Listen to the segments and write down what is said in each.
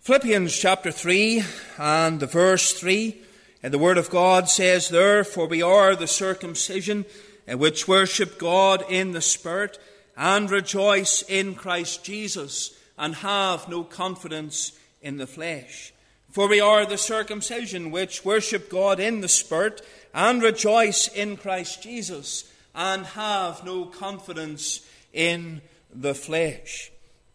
Philippians chapter 3 and the verse 3, and the Word of God says there, "For we are the circumcision which worship God in the Spirit, and rejoice in Christ Jesus, and have no confidence in the flesh." For we are the circumcision which worship God in the Spirit, and rejoice in Christ Jesus, and have no confidence in the flesh.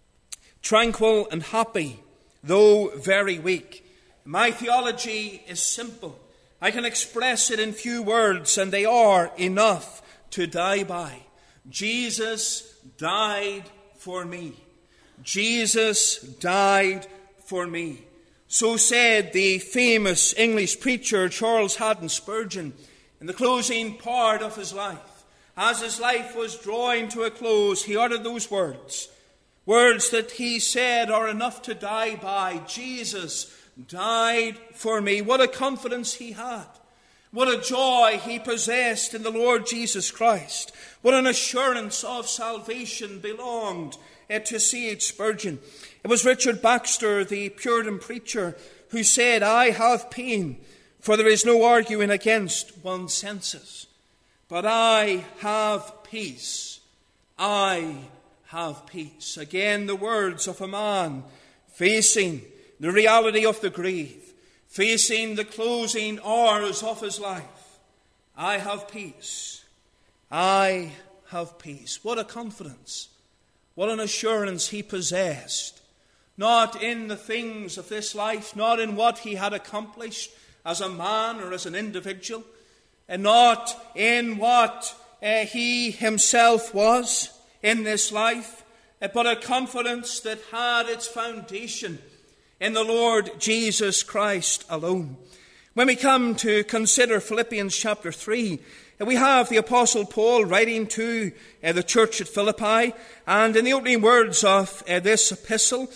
Tranquil and happy, though very weak. My theology is simple. I can express it in few words, and they are enough to die by. Jesus died for me. Jesus died for me. So said the famous English preacher Charles Haddon Spurgeon in the closing part of his life. As his life was drawing to a close, he uttered those words. Words that he said are enough to die by. Jesus died for me. What a confidence he had. What a joy he possessed in the Lord Jesus Christ. What an assurance of salvation belonged to C.H. Spurgeon. It was Richard Baxter, the Puritan preacher, who said, "I have pain, for there is no arguing against one's senses. But I have peace. I have peace." Again, the words of a man facing the reality of the grave, facing the closing hours of his life. I have peace. I have peace. What a confidence. What an assurance he possessed. Not in the things of this life, not in what he had accomplished as a man or as an individual, and not in what he himself was in this life, but a confidence that had its foundation in the Lord Jesus Christ alone. When we come to consider Philippians chapter 3, we have the Apostle Paul writing to the church at Philippi, and in the opening words of this epistle,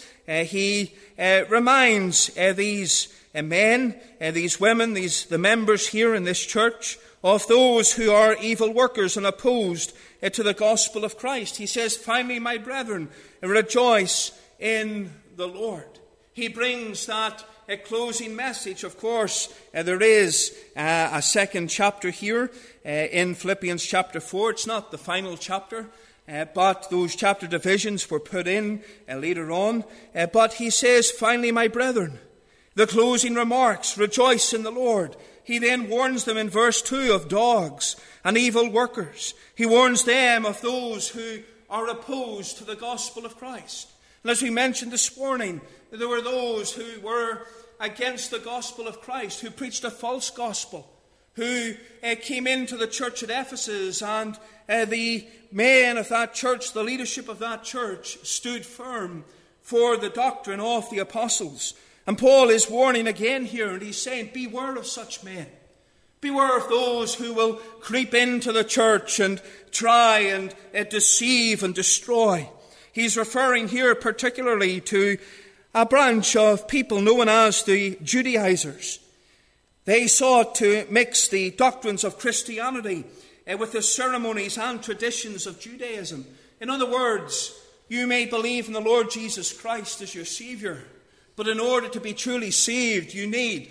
he reminds these men, these women, the members here in this church, of those who are evil workers and opposed to the gospel of Christ. He says, "Finally, my brethren, rejoice in the Lord." He brings that closing message. Of course, there is a second chapter here in Philippians chapter 4. It's not the final chapter, but those chapter divisions were put in later on. But he says, "Finally, my brethren," the closing remarks, "rejoice in the Lord." He then warns them in verse 2 of dogs and evil workers. He warns them of those who are opposed to the gospel of Christ. And as we mentioned this morning, there were those who were against the gospel of Christ, who preached a false gospel, who came into the church at Ephesus, and the men of that church, the leadership of that church, stood firm for the doctrine of the apostles. And Paul is warning again here, and he's saying, beware of such men. Beware of those who will creep into the church and try and deceive and destroy. He's referring here particularly to a branch of people known as the Judaizers. They sought to mix the doctrines of Christianity with the ceremonies and traditions of Judaism. In other words, you may believe in the Lord Jesus Christ as your Savior, but in order to be truly saved, you need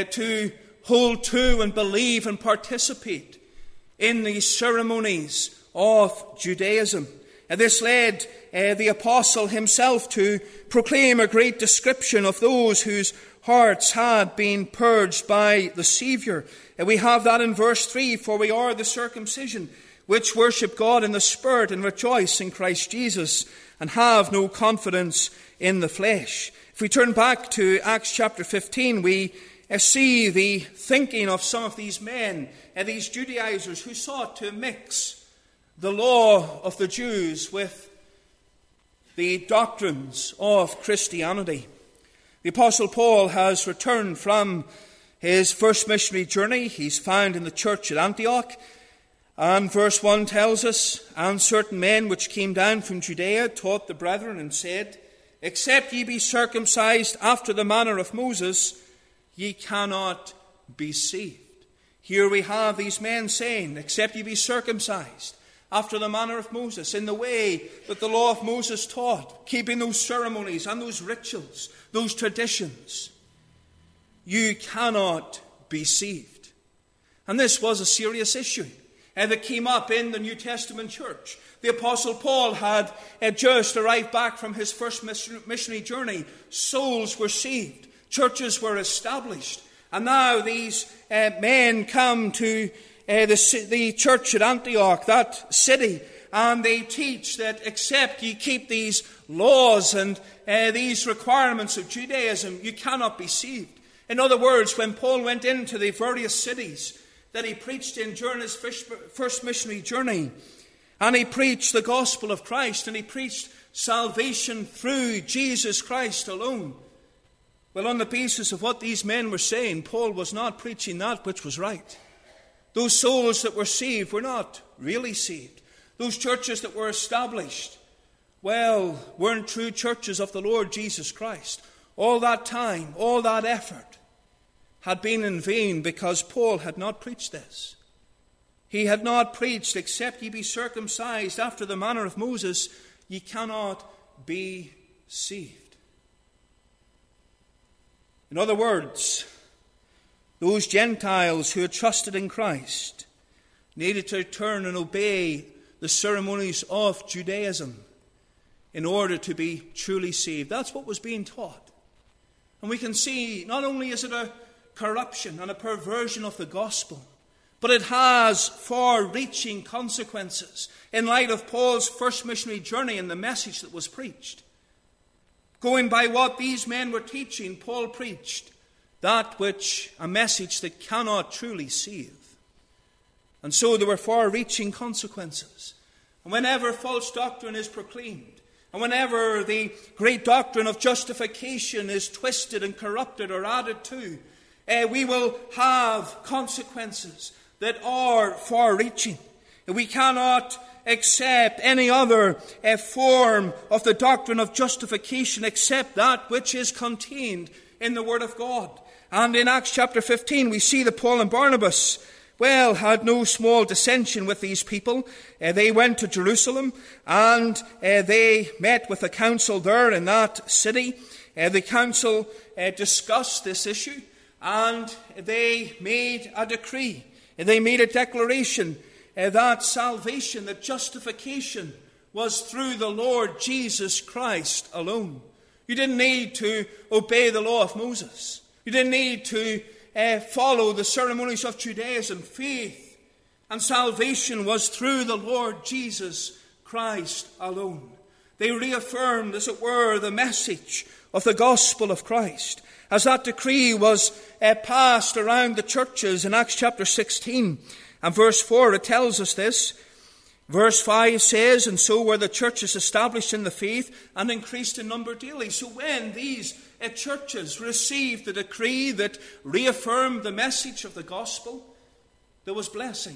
to hold to and believe and participate in the ceremonies of Judaism. And this led the apostle himself to proclaim a great description of those whose hearts had been purged by the Savior. And we have that in verse 3, "For we are the circumcision which worship God in the Spirit and rejoice in Christ Jesus and have no confidence in the flesh." If we turn back to Acts chapter 15, we see the thinking of some of these men, these Judaizers who sought to mix the law of the Jews with the doctrines of Christianity. The Apostle Paul has returned from his first missionary journey. He's found in the church at Antioch. And verse 1 tells us, "And certain men which came down from Judea taught the brethren and said, Except ye be circumcised after the manner of Moses, ye cannot be saved." Here we have these men saying, except ye be circumcised after the manner of Moses, in the way that the law of Moses taught, keeping those ceremonies and those rituals, those traditions, you cannot be saved. And this was a serious issue that came up in the New Testament church. The Apostle Paul had just arrived back from his first missionary journey. Souls were saved. Churches were established. And now these men come to the church at Antioch, that city, and they teach that except you keep these laws and these requirements of Judaism, you cannot be saved. In other words, when Paul went into the various cities that he preached in during his first missionary journey, and he preached the gospel of Christ, and he preached salvation through Jesus Christ alone, well, on the basis of what these men were saying, Paul was not preaching that which was right. Those souls that were saved were not really saved. Those churches that were established, well, weren't true churches of the Lord Jesus Christ. All that time, all that effort had been in vain because Paul had not preached this. He had not preached, except ye be circumcised after the manner of Moses, ye cannot be saved. In other words, those Gentiles who had trusted in Christ needed to turn and obey the ceremonies of Judaism in order to be truly saved. That's what was being taught. And we can see not only is it a corruption and a perversion of the gospel, but it has far-reaching consequences in light of Paul's first missionary journey and the message that was preached. Going by what these men were teaching, Paul preached a message that cannot truly save. And so there were far-reaching consequences. And whenever false doctrine is proclaimed, and whenever the great doctrine of justification is twisted and corrupted or added to, we will have consequences that are far-reaching. We cannot accept any other form of the doctrine of justification except that which is contained in the Word of God. And in Acts chapter 15 we see that Paul and Barnabas, well, had no small dissension with these people. They went to Jerusalem and they met with the council there in that city. The council discussed this issue and they made a decree. They made a declaration that salvation, that justification was through the Lord Jesus Christ alone. You didn't need to obey the law of Moses. You didn't need to follow the ceremonies of Judaism. Faith and salvation was through the Lord Jesus Christ alone. They reaffirmed, as it were, the message of the gospel of Christ. As that decree was passed around the churches in Acts chapter 16 and verse 4, it tells us this. Verse 5 says, and so were the churches established in the faith and increased in number daily. So when these churches received the decree that reaffirmed the message of the gospel, there was blessing.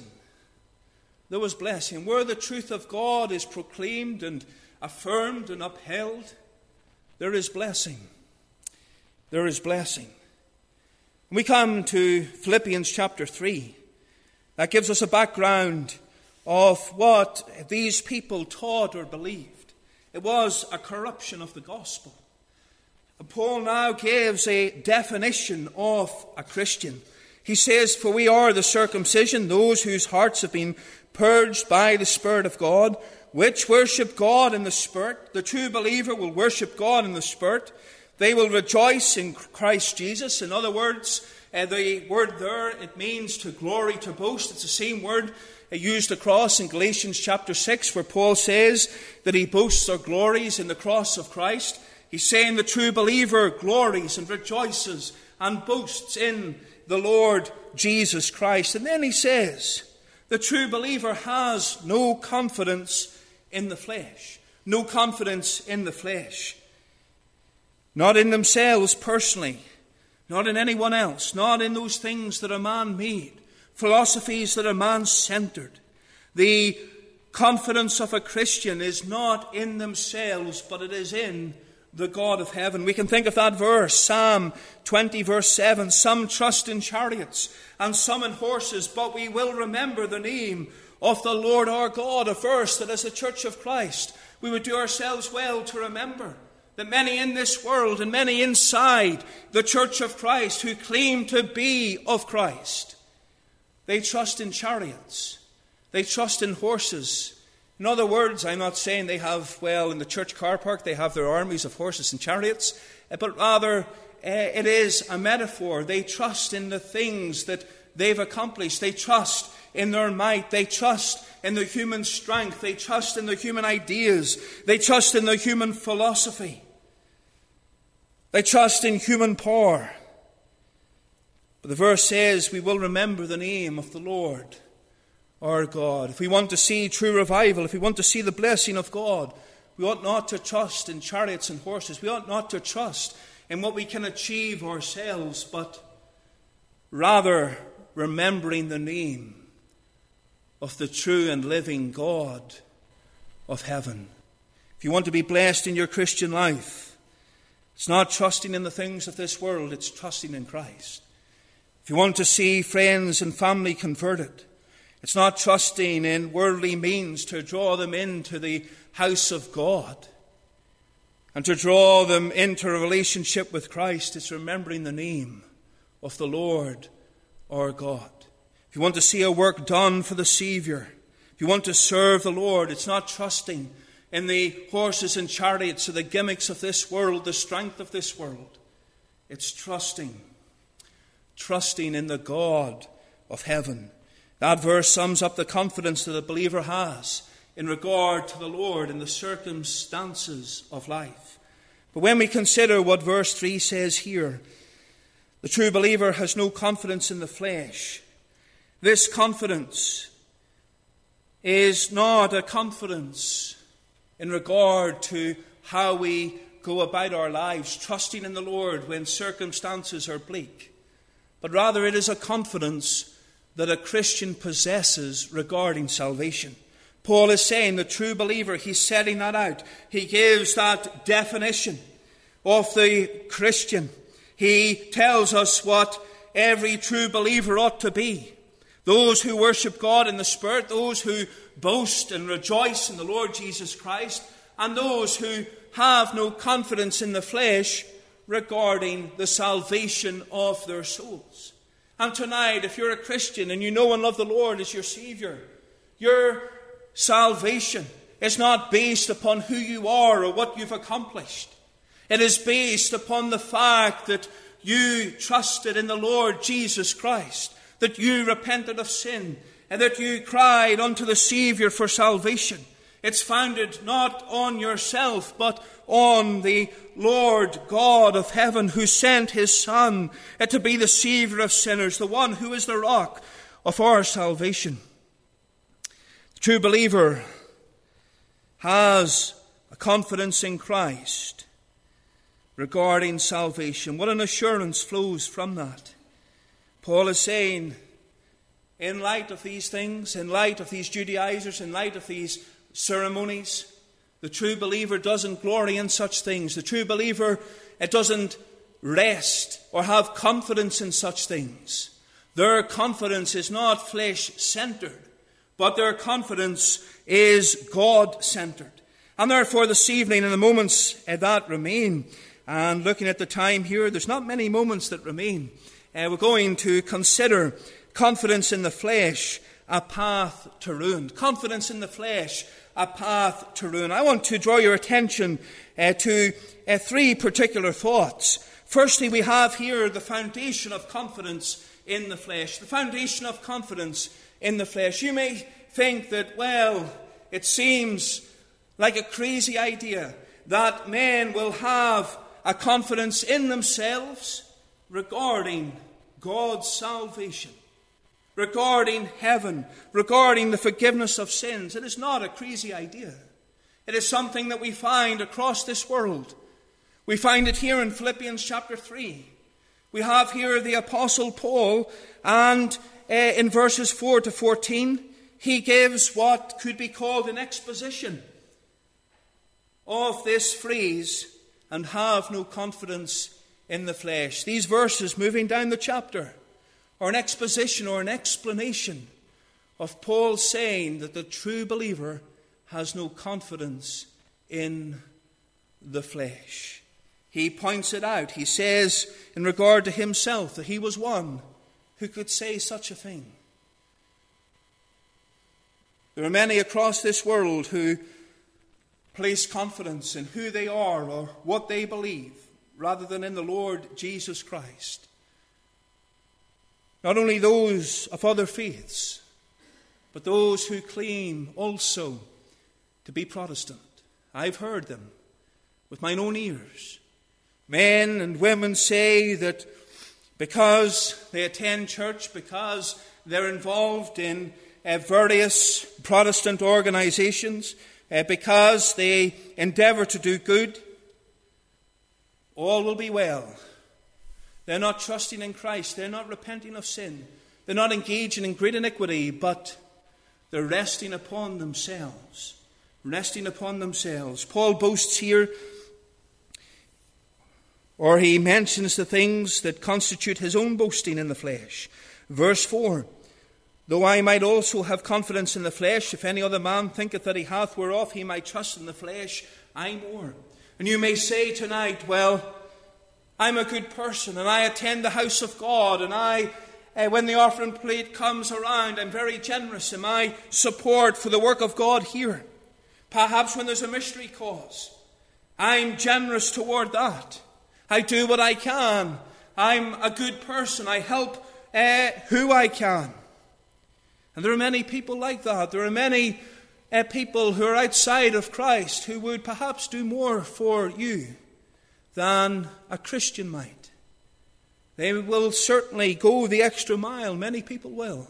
There was blessing. Where the truth of God is proclaimed and affirmed and upheld, there is blessing. There is blessing. We come to Philippians chapter 3. That gives us a background of what these people taught or believed. It was a corruption of the gospel. And Paul now gives a definition of a Christian. He says, for we are the circumcision, those whose hearts have been purged by the Spirit of God, which worship God in the Spirit. The true believer will worship God in the Spirit. They will rejoice in Christ Jesus. In other words, the word there, it means to glory, to boast. It's the same word used across in Galatians chapter 6, where Paul says that he boasts or glories in the cross of Christ. He's saying the true believer glories and rejoices and boasts in the Lord Jesus Christ. And then he says, the true believer has no confidence in the flesh. No confidence in the flesh. Not in themselves personally. Not in anyone else. Not in those things that are man-made. Philosophies that are man-centered. The confidence of a Christian is not in themselves, but it is in the God of heaven. We can think of that verse, Psalm 20 verse 7. Some trust in chariots and some in horses, but we will remember the name of the Lord our God, a verse that as a church of Christ we would do ourselves well to remember, that many in this world and many inside the church of Christ who claim to be of Christ, they trust in chariots, they trust in horses. In other words, I'm not saying they have, in the church car park they have their armies of horses and chariots, but rather it is a metaphor. They trust in the things that they've accomplished. They trust in their might. They trust in the human strength. They trust in the human ideas. They trust in the human philosophy. They trust in human power. But the verse says we will remember the name of the Lord our God. If we want to see true revival, if we want to see the blessing of God, we ought not to trust in chariots and horses. We ought not to trust in what we can achieve ourselves, but rather remembering the name of the true and living God of heaven. If you want to be blessed in your Christian life, it's not trusting in the things of this world, it's trusting in Christ. If you want to see friends and family converted, it's not trusting in worldly means to draw them into the house of God and to draw them into a relationship with Christ. It's remembering the name of the Lord our God. If you want to see a work done for the Savior, if you want to serve the Lord, it's not trusting in the horses and chariots or the gimmicks of this world, the strength of this world. It's trusting in the God of heaven. That verse sums up the confidence that a believer has in regard to the Lord in the circumstances of life. But when we consider what verse 3 says here, the true believer has no confidence in the flesh. This confidence is not a confidence in regard to how we go about our lives, trusting in the Lord when circumstances are bleak, but rather it is a confidence that a Christian possesses regarding salvation. Paul is saying the true believer, he's setting that out. He gives that definition of the Christian. He tells us what every true believer ought to be. Those who worship God in the Spirit, those who boast and rejoice in the Lord Jesus Christ, and those who have no confidence in the flesh regarding the salvation of their souls. And tonight, if you're a Christian and you know and love the Lord as your Savior, your salvation is not based upon who you are or what you've accomplished. It is based upon the fact that you trusted in the Lord Jesus Christ, that you repented of sin, and that you cried unto the Savior for salvation. It's founded not on yourself, but on the Lord God of heaven, who sent his Son to be the Savior of sinners, the one who is the rock of our salvation. The true believer has a confidence in Christ regarding salvation. What an assurance flows from that. Paul is saying, in light of these things, in light of these Judaizers, in light of these ceremonies, the true believer doesn't glory in such things. The true believer doesn't rest or have confidence in such things. Their confidence is not flesh-centered, but their confidence is God-centered. And therefore this evening, in the moments that remain, and looking at the time here, there's not many moments that remain. We're going to consider confidence in the flesh, a path to ruin. Confidence in the flesh, a path to ruin. I want to draw your attention to three particular thoughts. Firstly, we have here the foundation of confidence in the flesh. The foundation of confidence in the flesh. You may think that, it seems like a crazy idea that men will have a confidence in themselves regarding God's salvation, regarding heaven, regarding the forgiveness of sins. It is not a crazy idea. It is something that we find across this world. We find it here in Philippians chapter 3. We have here the Apostle Paul, and in verses 4 to 14, he gives what could be called an exposition of this phrase, and have no confidence in the flesh. These verses moving down the chapter are an exposition or an explanation of Paul saying that the true believer has no confidence in the flesh. He points it out. He says in regard to himself that he was one who could say such a thing. There are many across this world who place confidence in who they are or what they believe rather than in the Lord Jesus Christ. Not only those of other faiths, but those who claim also to be Protestant. I've heard them with mine own ears. Men and women say that because they attend church, because they're involved in various Protestant organizations, because they endeavor to do good, all will be well. They're not trusting in Christ. They're not repenting of sin. They're not engaging in great iniquity, but they're resting upon themselves. Resting upon themselves. Paul boasts here, or he mentions the things that constitute his own boasting in the flesh. Verse 4, though I might also have confidence in the flesh, if any other man thinketh that he hath whereof he might trust in the flesh, I more. And you may say tonight, well, I'm a good person and I attend the house of God, and when the offering plate comes around, I'm very generous in my support for the work of God here. Perhaps when there's a mystery cause, I'm generous toward that. I do what I can. I'm a good person. I help who I can. And there are many people like that. There are many people who are outside of Christ who would perhaps do more for you than a Christian might. They will certainly go the extra mile. Many people will.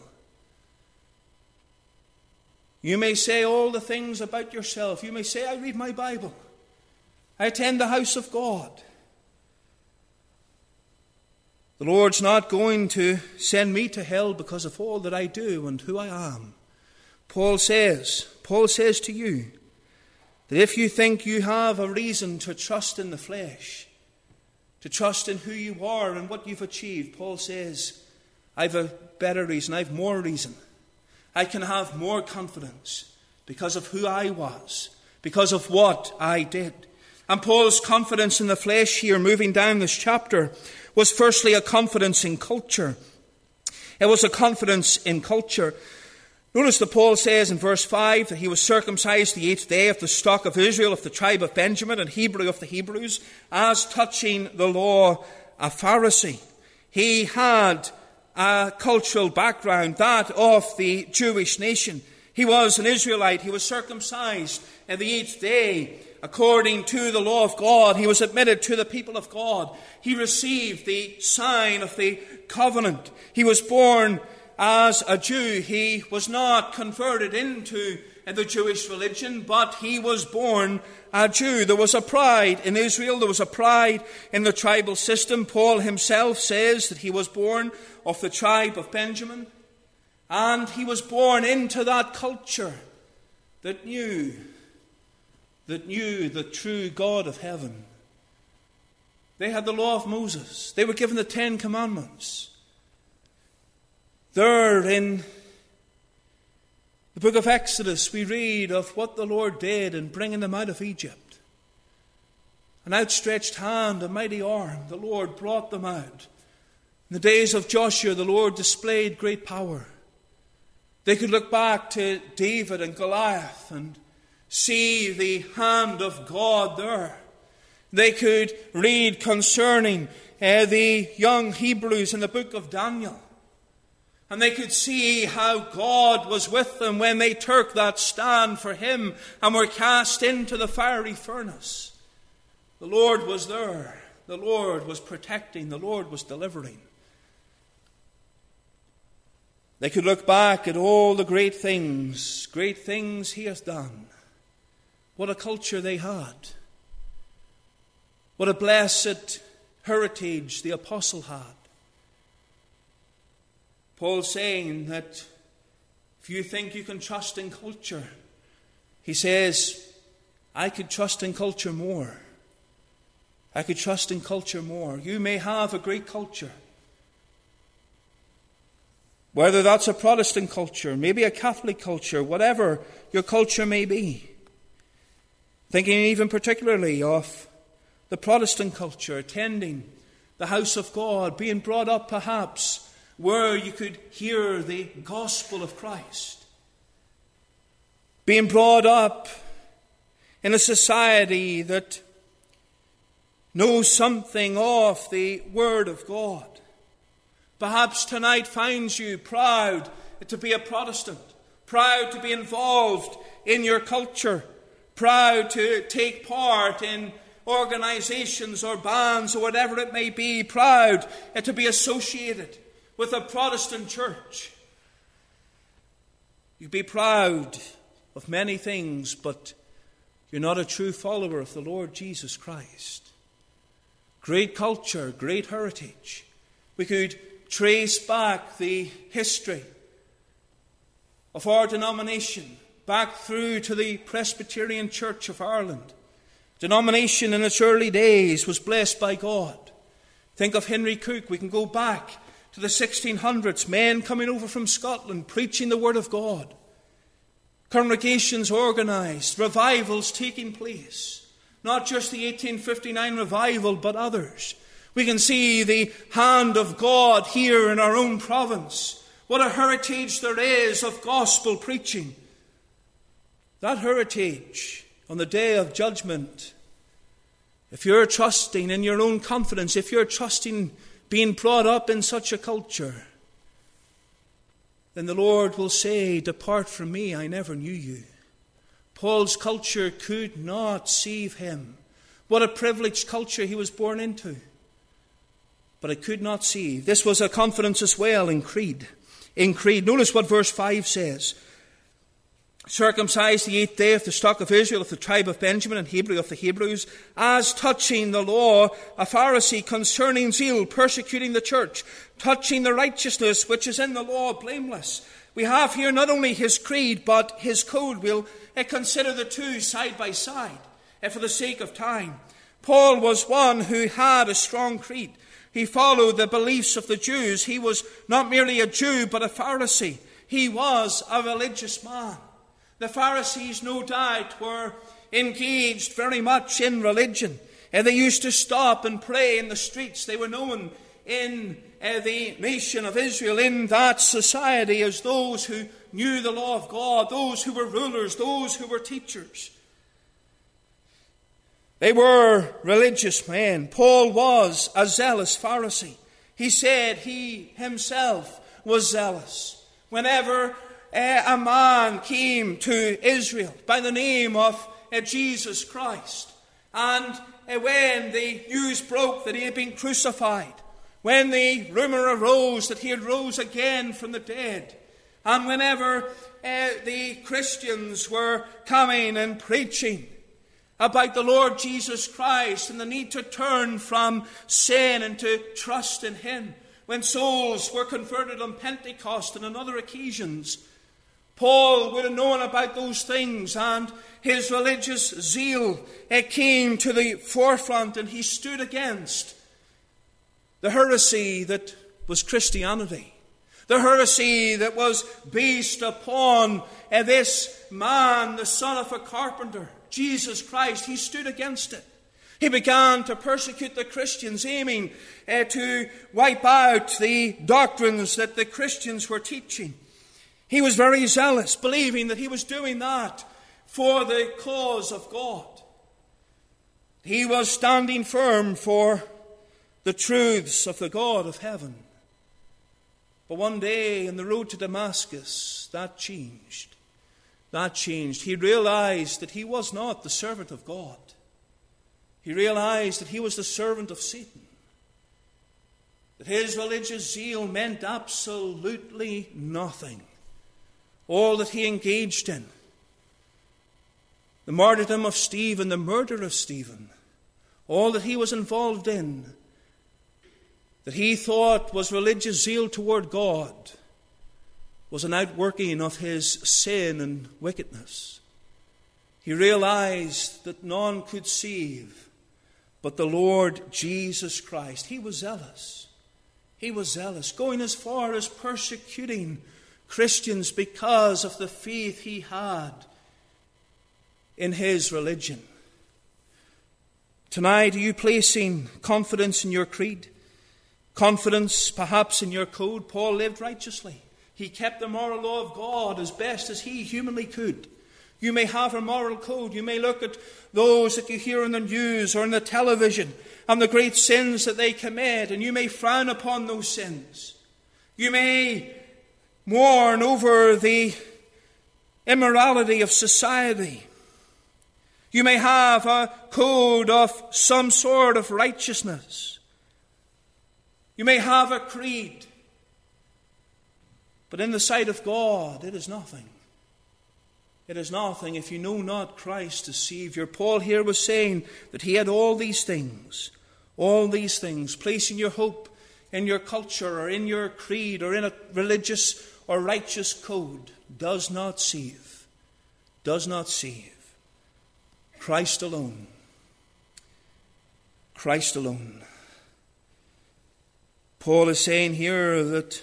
You may say all the things about yourself. You may say, I read my Bible. I attend the house of God. The Lord's not going to send me to hell because of all that I do and who I am. Paul says to you that if you think you have a reason to trust in the flesh, to trust in who you are and what you've achieved, Paul says, I've a better reason, I've more reason. I can have more confidence because of who I was, because of what I did. And Paul's confidence in the flesh here, moving down this chapter, was firstly a confidence in culture. It was a confidence in culture. Notice that Paul says in verse 5 that he was circumcised the 8th day of the stock of Israel, of the tribe of Benjamin, and Hebrew of the Hebrews, as touching the law, a Pharisee. He had a cultural background, that of the Jewish nation. He was an Israelite. He was circumcised on the 8th day. According to the law of God, he was admitted to the people of God. He received the sign of the covenant. He was born as a Jew. He was not converted into the Jewish religion, but he was born a Jew. There was a pride in Israel. There was a pride in the tribal system. Paul himself says that he was born of the tribe of Benjamin, and he was born into that culture that knew the true God of heaven. They had the law of Moses. They were given the 10 Commandments. There in the book of Exodus, we read of what the Lord did in bringing them out of Egypt. An outstretched hand, a mighty arm, the Lord brought them out. In the days of Joshua, the Lord displayed great power. They could look back to David and Goliath and see the hand of God there. They could read concerning the young Hebrews in the book of Daniel. And they could see how God was with them when they took that stand for him and were cast into the fiery furnace. The Lord was there. The Lord was protecting. The Lord was delivering. They could look back at all the great things he has done. What a culture they had. What a blessed heritage the apostle had. Paul's saying that if you think you can trust in culture, he says, I could trust in culture more. I could trust in culture more. You may have a great culture. Whether that's a Protestant culture, maybe a Catholic culture, whatever your culture may be. Thinking even particularly of the Protestant culture, attending the house of God, being brought up perhaps where you could hear the gospel of Christ. Being brought up in a society that knows something of the Word of God. Perhaps tonight finds you proud to be a Protestant, proud to be involved in your culture, proud to take part in organizations or bands or whatever it may be, proud to be associated with a Protestant church. You'd be proud of many things, but you're not a true follower of the Lord Jesus Christ. Great culture, great heritage. We could trace back the history of our denomination back through to the Presbyterian Church of Ireland. Denomination in its early days was blessed by God. Think of Henry Cook. We can go back to the 1600s, men coming over from Scotland preaching the Word of God. Congregations organized, revivals taking place. Not just the 1859 revival, but others. We can see the hand of God here in our own province. What a heritage there is of gospel preaching. That heritage on the day of judgment, if you're trusting in your own confidence, if you're trusting being brought up in such a culture, then the Lord will say, "Depart from me, I never knew you." Paul's culture could not save him. What a privileged culture he was born into. But it could not save. This was a confidence as well in creed. Notice what verse 5 says. Circumcised the 8th day of the stock of Israel, of the tribe of Benjamin, and Hebrew of the Hebrews, as touching the law, a Pharisee, concerning zeal, persecuting the church, touching the righteousness which is in the law, blameless. We have here not only his creed, but his code. We'll consider the two side by side for the sake of time. Paul was one who had a strong creed. He followed the beliefs of the Jews. He was not merely a Jew, but a Pharisee. He was a religious man. The Pharisees, no doubt, were engaged very much in religion. They used to stop and pray in the streets. They were known in the nation of Israel, in that society, as those who knew the law of God, those who were rulers, those who were teachers. They were religious men. Paul was a zealous Pharisee. He said he himself was zealous. Whenever a man came to Israel by the name of Jesus Christ, and when the news broke that he had been crucified, when the rumor arose that he had rose again from the dead, and whenever the Christians were coming and preaching about the Lord Jesus Christ and the need to turn from sin and to trust in Him, when souls were converted on Pentecost and on other occasions, Paul would have known about those things, and his religious zeal came to the forefront, and he stood against the heresy that was Christianity, the heresy that was based upon this man, the son of a carpenter, Jesus Christ. He stood against it. He began to persecute the Christians, aiming to wipe out the doctrines that the Christians were teaching. He was very zealous, believing that he was doing that for the cause of God. He was standing firm for the truths of the God of heaven. But one day in the road to Damascus, that changed. That changed. He realized that he was not the servant of God. He realized that he was the servant of Satan. That his religious zeal meant absolutely nothing. All that he engaged in, the martyrdom of Stephen, the murder of Stephen, all that he was involved in, that he thought was religious zeal toward God, was an outworking of his sin and wickedness. He realized that none could save but the Lord Jesus Christ. He was zealous. He was zealous, going as far as persecuting Christians because of the faith he had in his religion. Tonight, are you placing confidence in your creed? Confidence perhaps in your code? Paul lived righteously. He kept the moral law of God as best as he humanly could. You may have a moral code. You may look at those that you hear on the news or on the television and the great sins that they commit, and you may frown upon those sins. You may mourn over the immorality of society. You may have a code of some sort of righteousness. You may have a creed. But in the sight of God, it is nothing. It is nothing if you know not Christ as Savior. Paul here was saying that he had all these things, placing your hope in your culture or in your creed or in a religious or righteous code does not save. Does not save. Christ alone. Christ alone. Paul is saying here that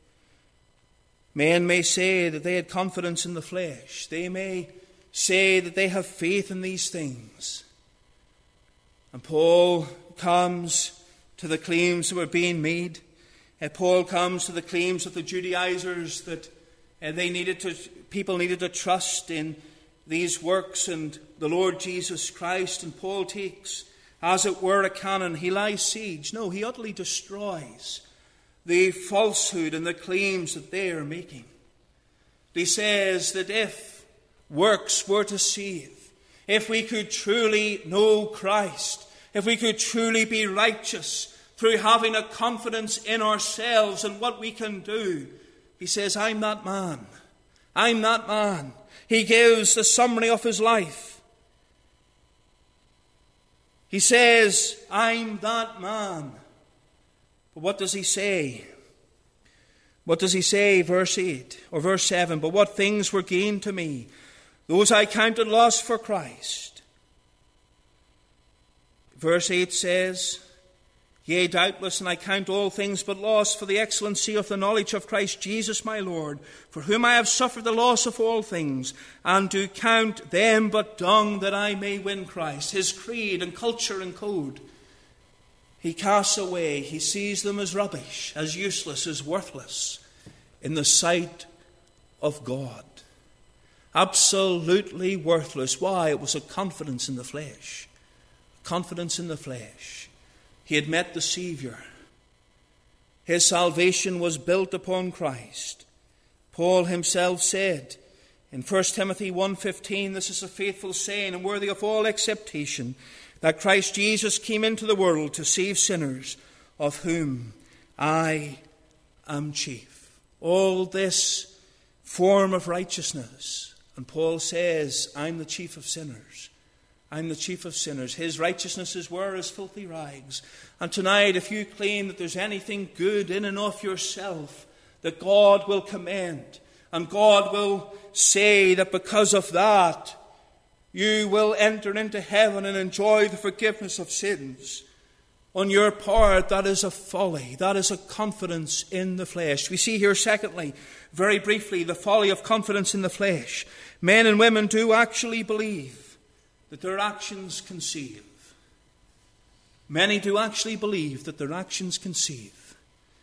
men may say that they had confidence in the flesh. They may say that they have faith in these things. And Paul comes to the claims that were being made. Paul comes to the claims of the Judaizers that people needed to trust in these works and the Lord Jesus Christ. And Paul takes, as it were, a cannon. He lays siege. No, he utterly destroys the falsehood and the claims that they are making. He says that if works were to save, if we could truly know Christ, if we could truly be righteous through having a confidence in ourselves and what we can do, he says, I'm that man. I'm that man. He gives the summary of his life. He says, I'm that man. But what does he say? What does he say, verse 8 or verse 7? But what things were gained to me, those I counted loss for Christ. Verse 8 says, Yea, doubtless, and I count all things but loss for the excellency of the knowledge of Christ Jesus my Lord, for whom I have suffered the loss of all things, and do count them but dung, that I may win Christ. His creed and culture and code, he casts away. He sees them as rubbish, as useless, as worthless in the sight of God. Absolutely worthless. Why? It was a confidence in the flesh. Confidence in the flesh. He had met the Savior. His salvation was built upon Christ. Paul himself said in 1 Timothy 1:15, this is a faithful saying and worthy of all acceptation, that Christ Jesus came into the world to save sinners, of whom I am chief. All this form of righteousness. And Paul says, I'm the chief of sinners. I'm the chief of sinners. His righteousnesses were as filthy rags. And tonight, if you claim that there's anything good in and of yourself that God will commend, and God will say that because of that, you will enter into heaven and enjoy the forgiveness of sins, on your part, that is a folly. That is a confidence in the flesh. We see here, secondly, very briefly, the folly of confidence in the flesh. Men and women do actually believe that their actions can save. Many do actually believe that their actions can save.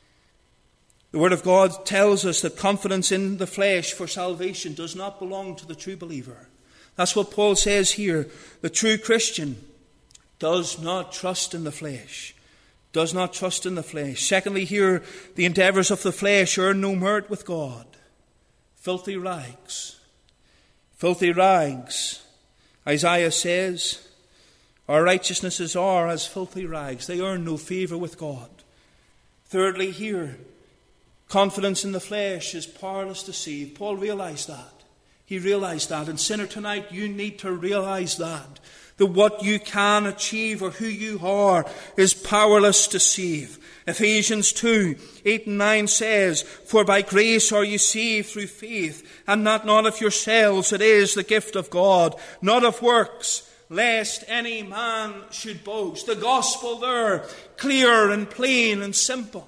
The Word of God tells us that confidence in the flesh for salvation does not belong to the true believer. That's what Paul says here. The true Christian does not trust in the flesh. Does not trust in the flesh. Secondly, here, the endeavours of the flesh earn no merit with God. Filthy rags. Filthy rags. Isaiah says, our righteousnesses are as filthy rags. They earn no favour with God. Thirdly, here, confidence in the flesh is powerless to save. Paul realized that. He realized that. And sinner, tonight, you need to realize that what you can achieve or who you are is powerless to save. Ephesians 2:8-9 says, For by grace are you saved through faith, and not of yourselves. It is the gift of God, not of works, lest any man should boast. The gospel there, clear and plain and simple.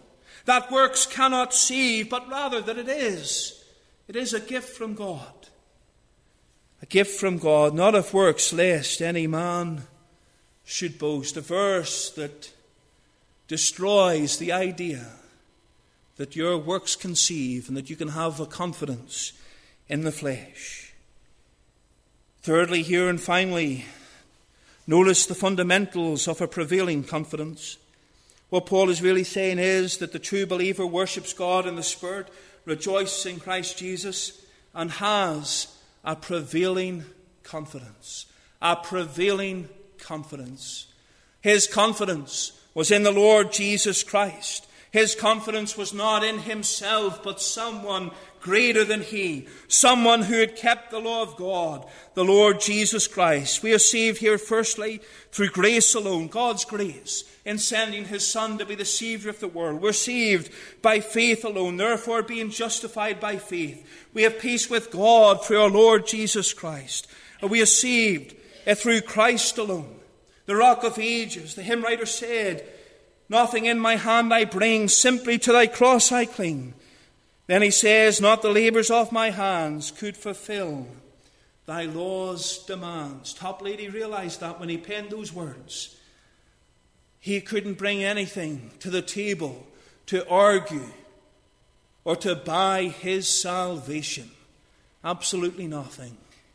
that works cannot save, but rather that it is a gift from God. A gift from God, not of works, lest any man should boast. A verse that destroys the idea that your works can save and that you can have a confidence in the flesh. Thirdly, here and finally, notice the fundamentals of a prevailing confidence. What Paul is really saying is that the true believer worships God in the Spirit, rejoices in Christ Jesus, and has a prevailing confidence. A prevailing confidence. His confidence was in the Lord Jesus Christ. His confidence was not in himself, but someone greater than he, someone who had kept the law of God, the Lord Jesus Christ. We are saved here firstly through grace alone, God's grace, in sending his Son to be the Saviour of the world. We're saved by faith alone, therefore being justified by faith. We have peace with God through our Lord Jesus Christ. And we are saved through Christ alone, the Rock of Ages. The hymn writer said, "Nothing in my hand I bring, simply to thy cross I cling." Then he says, "Not the labours of my hands could fulfill thy law's demands." Toplady realized that when he penned those words. He couldn't bring anything to the table to argue or to buy his salvation. Absolutely nothing.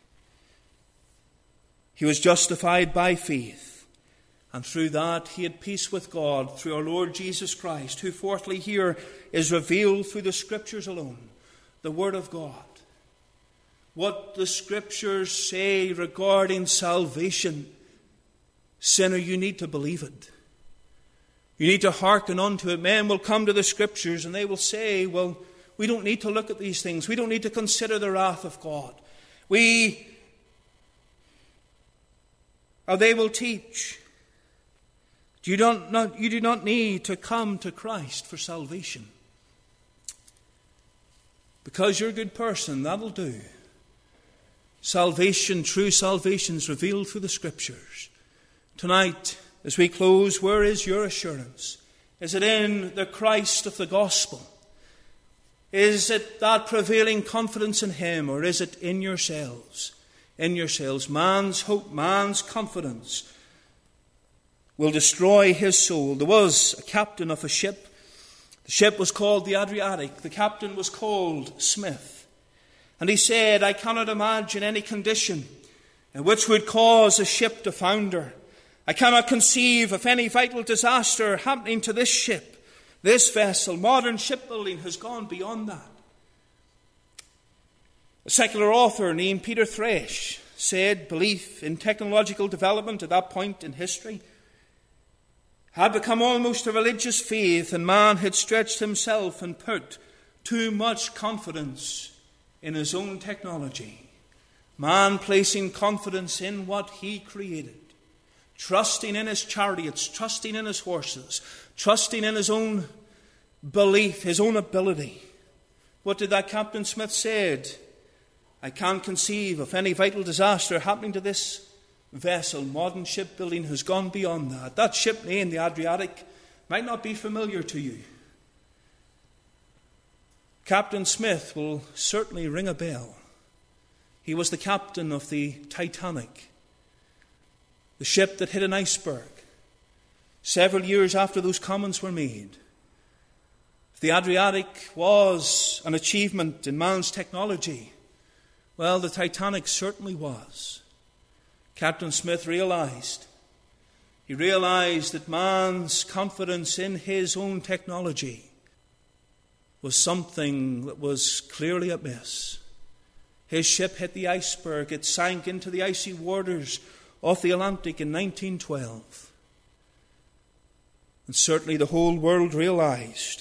He was justified by faith. And through that, he had peace with God through our Lord Jesus Christ, who fourthly here is revealed through the Scriptures alone, the Word of God. What the Scriptures say regarding salvation, sinner, you need to believe it. You need to hearken unto it. Men will come to the Scriptures and they will say, well, we don't need to look at these things. We don't need to consider the wrath of God. They will teach. You do not need to come to Christ for salvation. Because you're a good person, that'll do. Salvation, true salvation, is revealed through the Scriptures. Tonight, as we close, where is your assurance? Is it in the Christ of the gospel? Is it that prevailing confidence in him, or is it in yourselves? In yourselves. Man's hope, man's confidence will destroy his soul. There was a captain of a ship. The ship was called the Adriatic. The captain was called Smith. And he said, I cannot imagine any condition which would cause a ship to founder. I cannot conceive of any vital disaster happening to this ship, this vessel. Modern shipbuilding has gone beyond that. A secular author named Peter Thresh said belief in technological development at that point in history had become almost a religious faith, and man had stretched himself and put too much confidence in his own technology. Man placing confidence in what he created, trusting in his chariots, trusting in his horses, trusting in his own belief, his own ability. What did that Captain Smith said? I can't conceive of any vital disaster happening to this vessel. Modern shipbuilding has gone beyond that. That ship name, the Adriatic, might not be familiar to you. Captain Smith will certainly ring a bell. He was the captain of the Titanic, the ship that hit an iceberg several years after those comments were made. If the Adriatic was an achievement in man's technology, well, the Titanic certainly was. Captain Smith realized that man's confidence in his own technology was something that was clearly amiss. His ship hit the iceberg. It sank into the icy waters of the Atlantic in 1912. And certainly the whole world realized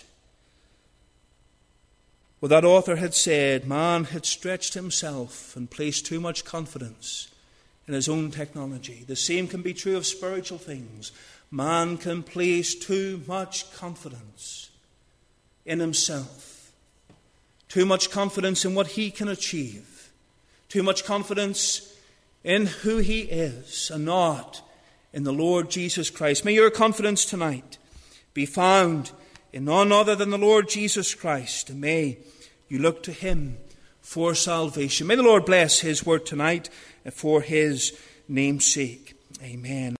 what that author had said. Man had stretched himself and placed too much confidence in his own technology. The same can be true of spiritual things. Man can place too much confidence in himself, too much confidence in what he can achieve, too much confidence in who he is and not in the Lord Jesus Christ. May your confidence tonight be found in none other than the Lord Jesus Christ. And may you look to him for salvation. May the Lord bless his word tonight for his name's sake. Amen.